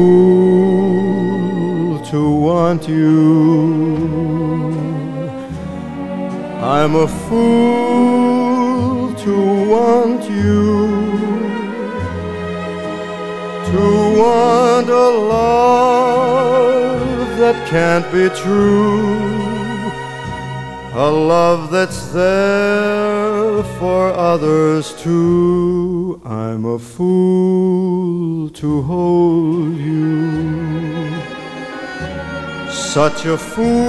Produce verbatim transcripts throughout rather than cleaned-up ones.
fool to want you. I'm a fool to want you, to want a love that can't be true, a love that's there for others too. I'm a fool to hold you, such a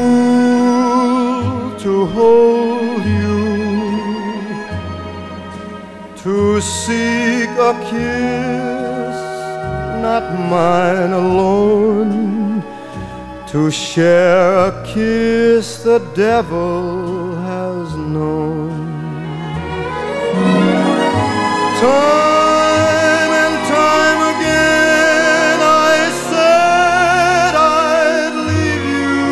fool to hold you, to seek a kiss, not mine alone, to share a kiss the devil has known. Time and time again I said I'd leave you,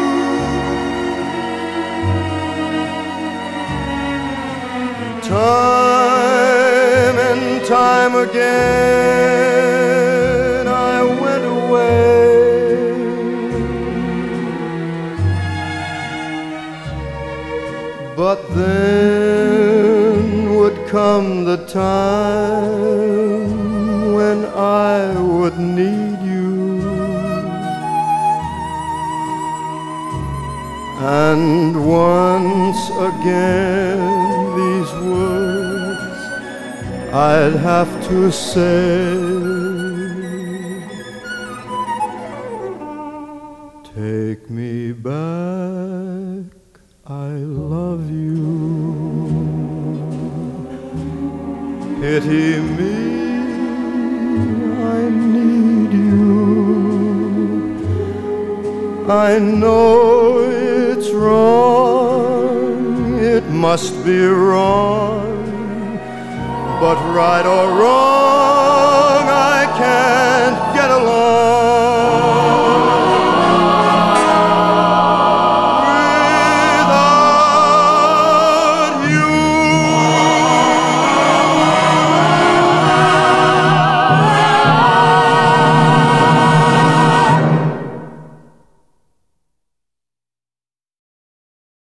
time and time again I went away. But then would come the time when I would need you, and once again these words I'd have to say: take me back, I love you. Pity me, I need you. I know it's wrong, it must be wrong, but right or wrong I can't get along.